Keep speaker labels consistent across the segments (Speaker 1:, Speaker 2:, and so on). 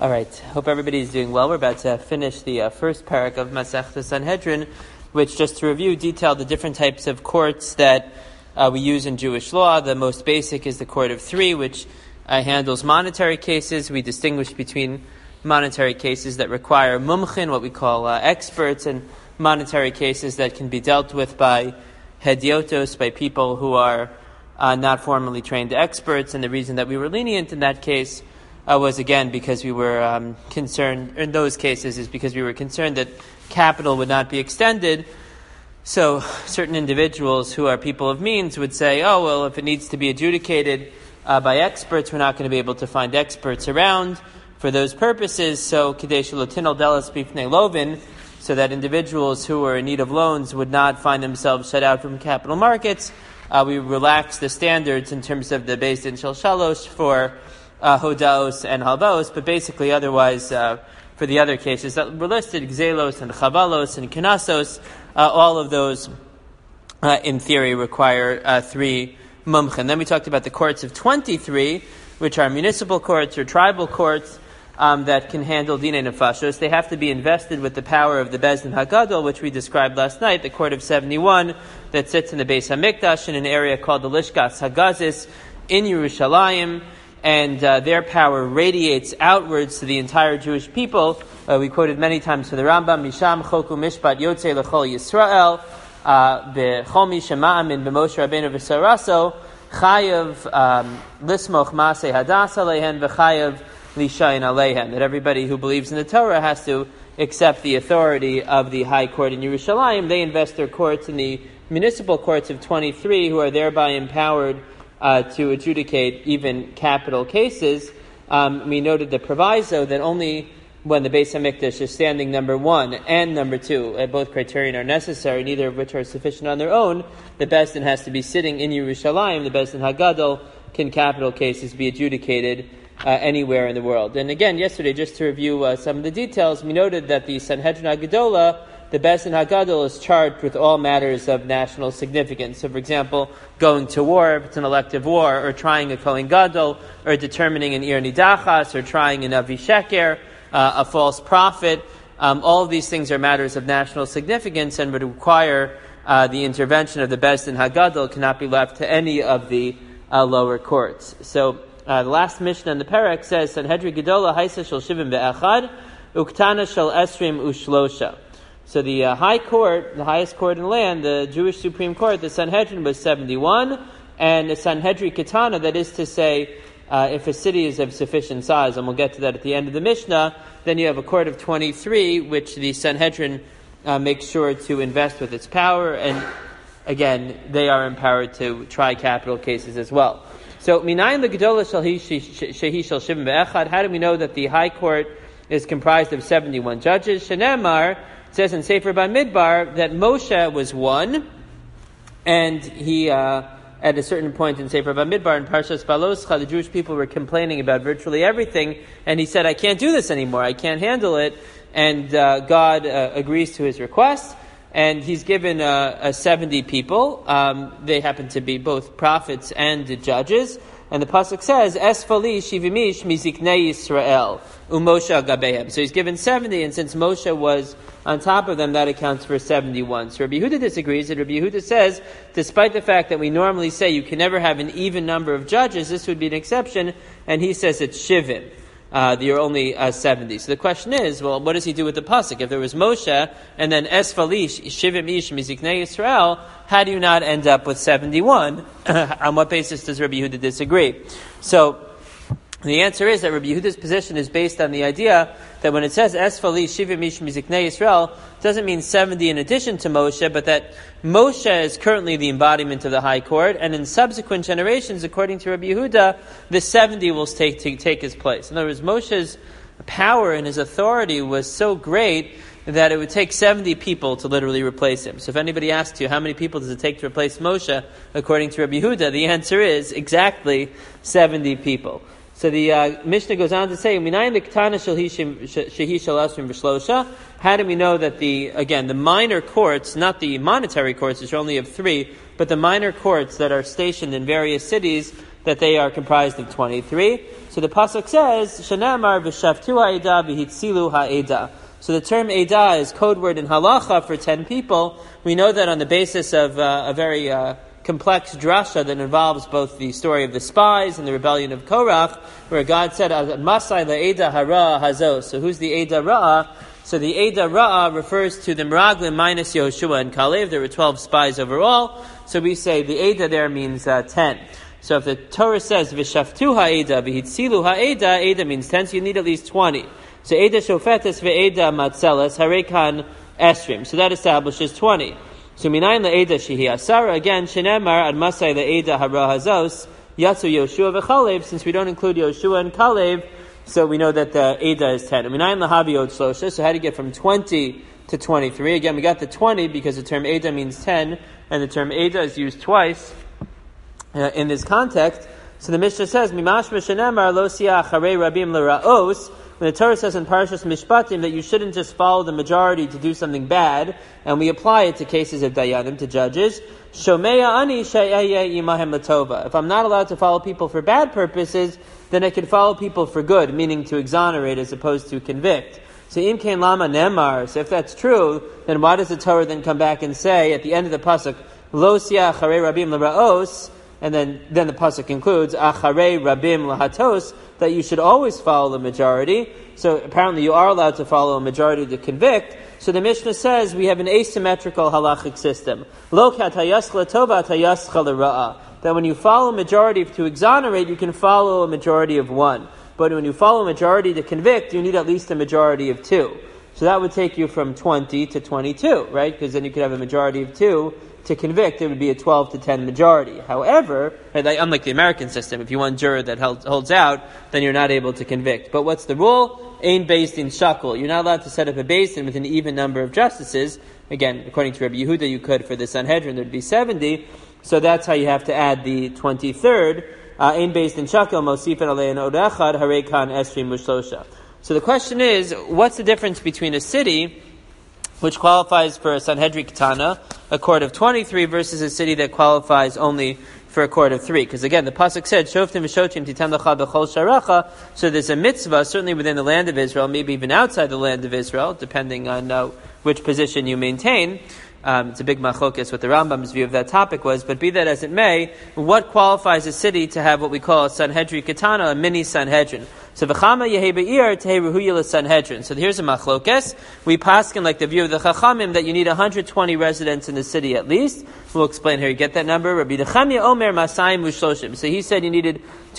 Speaker 1: All right, hope everybody's doing well. We're about to finish the first parak of Masechta Sanhedrin, which, just to review, detailed the different types of courts that we use in Jewish law. The most basic is the court of three, which handles monetary cases. We distinguish between monetary cases that require mumchin, what we call experts, and monetary cases that can be dealt with by hediotos, by people who are not formally trained experts. And the reason that we were lenient in that case was, again, because we were concerned, in those cases, is because we were concerned that capital would not be extended. So certain individuals who are people of means would say, oh, well, if it needs to be adjudicated by experts, we're not going to be able to find experts around for those purposes. So Kadesh Lotinal Delas Bifnei Lovin, so that individuals who are in need of loans would not find themselves shut out from capital markets. We relaxed the standards in terms of the Beis Din Shel Shalosh for hodaos and halvaos, but basically otherwise for the other cases that were listed, gzelos and chavalos and knasos, all of those in theory require three mumchen. Then we talked about the courts of 23, which are municipal courts or tribal courts that can handle dinei nefashos. They have to be invested with the power of the Beis Din Hagadol, which we described last night, the court of 71 that sits in the Beis Hamikdash in an area called the Lishkas Hagazis in Yerushalayim. And their power radiates outwards to the entire Jewish people. We quoted many times from the Rambam, Misham Choku Mishpat Yotzei L'chol Yisrael, B'chol Mi Shema'am in B'Moshe Rabbeinu V'Saraso, Chayav Lismoch Masei Hadas Aleihen, V'chayav Lishayin Aleihen. That everybody who believes in the Torah has to accept the authority of the High Court in Yerushalayim. They invest their courts in the municipal courts of 23, who are thereby empowered to adjudicate even capital cases. We noted the proviso that only when the Beis Hamikdash is standing number one and number two, both criterion are necessary, neither of which are sufficient on their own, the Beis Din has to be sitting in Yerushalayim. The Beis Din Hagadol can capital cases be adjudicated anywhere in the world. And again, yesterday, just to review some of the details, we noted that the Sanhedrin Hagadola, the Beis Din Hagadol, is charged with all matters of national significance. So, for example, going to war, if it's an elective war, or trying a Kohen Gadol, or determining an Ir Nidachas, or trying an Avi Sheker, a false prophet. All of these things are matters of national significance and would require the intervention of the Beis Din Hagadol, cannot be left to any of the lower courts. So, the last Mishnah in the Perek says, Sanhedrin Gedola Haisa Shel Shivim Ve'echad, Uktana Shel Esrim Ushlosha. So the high court, the highest court in the land, the Jewish Supreme Court, the Sanhedrin was 71, and the Sanhedrin Ketana, that is to say, if a city is of sufficient size, and we'll get to that at the end of the Mishnah, then you have a court of 23, which the Sanhedrin makes sure to invest with its power, and again, they are empowered to try capital cases as well. So, Minayin l'gedola shehi shel shivim ve'echad, how do we know that the high court is comprised of 71 judges? Shenemar, it says in Sefer Bamidbar that Moshe was one, and he, at a certain point in Sefer Bamidbar, in Parshas Baloscha, the Jewish people were complaining about virtually everything, and he said, I can't do this anymore, I can't handle it, and God agrees to his request, and he's given 70 people. They happen to be both prophets and judges, and the pasuk says, Esfali shivimish miziknei Yisrael uMoshe gabehem. So he's given 70, and since Moshe was on top of them, that accounts for 71. So Rabbi Yehuda disagrees, and Rabbi Yehuda says, despite the fact that we normally say you can never have an even number of judges, this would be an exception, and he says it's shivim. There are only 70. So the question is, well, what does he do with the pasuk? If there was Moshe, and then Esfalish, Shivim Ish, Miziknei Yisrael, how do you not end up with 71? On what basis does Rabbi Yehuda disagree? So, the answer is that Rabbi Yehuda's position is based on the idea that when it says Esfali Shivim Ish Miziknei Yisrael, it doesn't mean 70 in addition to Moshe, but that Moshe is currently the embodiment of the high court, and in subsequent generations, according to Rabbi Yehuda, the 70 will take his place. In other words, Moshe's power and his authority was so great that it would take 70 people to literally replace him. So if anybody asks you how many people does it take to replace Moshe, according to Rabbi Yehuda, the answer is exactly 70 people. So the Mishnah goes on to say, how do we know that the minor courts, not the monetary courts, which are only of 3, but the minor courts that are stationed in various cities, that they are comprised of 23. So the pasuk says, Shanamar v'shavtu ha'eda v'hitzilu ha'eda. So the term Eidah is code word in halacha for 10 people. We know that on the basis of a very complex drasha that involves both the story of the spies and the rebellion of Korach, where God said, Masai la'eda hara hazos. So who's the Eidah Ra'ah? So the Eidah Ra'ah refers to the Meraglim minus Yehoshua and Kalev. There were 12 spies overall. So we say the Eidah there means 10. So if the Torah says, V'shaftu ha'eda, v'hitzilu ha'eda, Eidah means 10, so you need at least 20. So Eidah shofetes ve'eda matzeles harekan esrim. So that establishes 20. So minayin le'eda shehi asara, again, shenemar ad masai le'eda hara hazos, yatsu Yoshua v'chalev, since we don't include Yoshua and Kalev, so we know that the Eidah is 10. Minayin le'havi od shlosha, so how do you get from 20 to 23? Again, we got the 20 because the term Eidah means 10, and the term Eidah is used twice in this context. So the Mishnah says, Mimashma shenemar lo siach harei rabim l'ra'os, when the Torah says in Parashas Mishpatim that you shouldn't just follow the majority to do something bad, and we apply it to cases of dayanim, to judges, Shomeya ani she'ehyeh imahem latova. If I'm not allowed to follow people for bad purposes, then I can follow people for good, meaning to exonerate as opposed to convict. So im kein lama nemar. So if that's true, then why does the Torah then come back and say at the end of the pasuk, Lo siach harei rabim l'ra'os, and then the pasuk concludes, Acharei rabim lahatos, that you should always follow the majority. So apparently you are allowed to follow a majority to convict. So the Mishnah says we have an asymmetrical halachic system. Lo k'atayaschla tova atayaschla l'ra'ah. That when you follow a majority to exonerate, you can follow a majority of one. But when you follow a majority to convict, you need at least a majority of 2. So that would take you from 20 to 22, right? Because then you could have a majority of 2. To convict, it would be a 12 to 10 majority. However, unlike the American system, if you want juror that holds out, then you're not able to convict. But what's the rule? Ain based in shakel. You're not allowed to set up a beis din with an even number of justices. Again, according to Rabbi Yehuda, you could for the Sanhedrin, there'd be 70. So that's how you have to add the 23rd. Ain based in shakel, mosifan alein od echad, harekan esrim mushlosha. So the question is, what's the difference between a city which qualifies for a Sanhedrin Ketana, a court of 23, versus a city that qualifies only for a court of 3? Because again, the pasuk said, "Shoftim v'shotim titan lecha b'chol sharecha." So there's a mitzvah, certainly within the land of Israel, maybe even outside the land of Israel, depending on which position you maintain. It's a big machlokas what the Rambam's view of that topic was, but be that as it may, what qualifies a city to have what we call a Sanhedrin Ketana, a mini Sanhedrin? So v'chama yehi be'ir tehi rehuya l'Sanhedrin. So here's a machlokas. We paskin like the view of the Chachamim that you need 120 residents in the city at least. We'll explain how you get that number. Rabbi Nechemia Omer Masayim Ushloshim. So he said you needed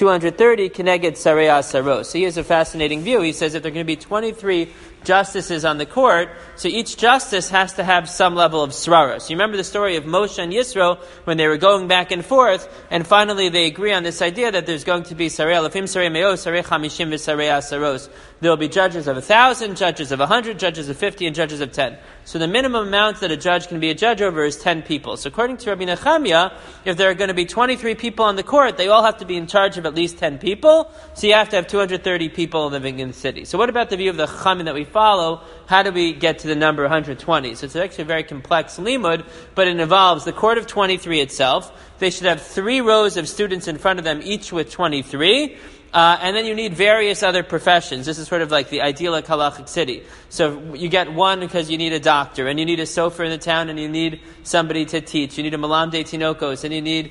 Speaker 1: 230 keneged sarei asaros. So he has a fascinating view. He says that there are going to be 23 justices on the court, so each justice has to have some level of srara. So you remember the story of Moshe and Yisro when they were going back and forth, and finally they agree on this idea that there's going to be sarei alafim, sarei me'os, sarei chamishim, v'sarei asaros. There will be judges of 1,000, judges of 100, judges of 50, and judges of 10. So the minimum amount that a judge can be a judge over is 10 people. So according to Rabbi Nechemia, if there are going to be 23 people on the court, they all have to be in charge of at least 10 people. So you have to have 230 people living in the city. So what about the view of the Chachamim that we follow? How do we get to the number 120? So it's actually a very complex limud, but it involves the court of 23 itself. They should have 3 rows of students in front of them, each with 23. And then you need various other professions. This is sort of like the idyllic halachic city. So you get one because you need a doctor, and you need a sofer in the town, and you need somebody to teach. You need a malamdei tinokos, and you need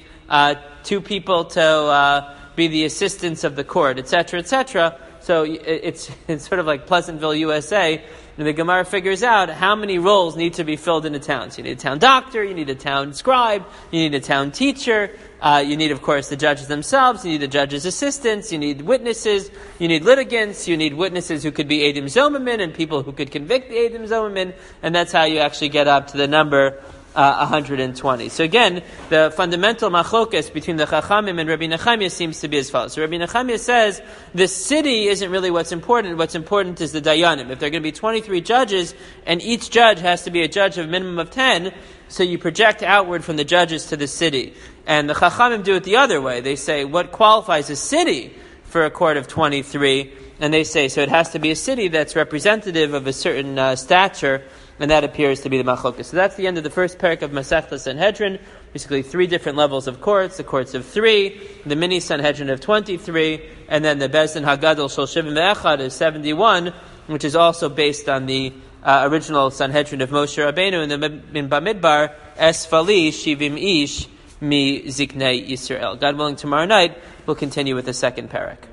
Speaker 1: 2 people to be the assistants of the court, etc., etc. So it's sort of like Pleasantville, USA. And the Gemara figures out how many roles need to be filled in a town. So you need a town doctor, you need a town scribe, you need a town teacher, you need, of course, the judges themselves, you need the judges' assistants, you need witnesses, you need litigants, you need witnesses who could be Eidim Zomamin and people who could convict the Eidim Zomamin, and that's how you actually get up to the number 120. So again, the fundamental machlokas between the Chachamim and Rabbi Nechemia seems to be as follows. So Rabbi Nechemia says the city isn't really what's important. What's important is the dayanim. If there are going to be 23 judges and each judge has to be a judge of a minimum of 10, so you project outward from the judges to the city. And the Chachamim do it the other way. They say what qualifies a city for a court of 23, and they say so it has to be a city that's representative of a certain stature. And that appears to be the machlokas. So that's the end of the first parak of Masechta Sanhedrin. basically 3 different levels of courts, the courts of 3, the mini Sanhedrin of 23, and then the Beis Din Hagadol Shel Shivim Ve'echad is 71, which is also based on the original Sanhedrin of Moshe Rabbeinu in Bamidbar, Esfali Shivim Ish Mi Ziknei Yisrael. God willing, tomorrow night we'll continue with the second parak.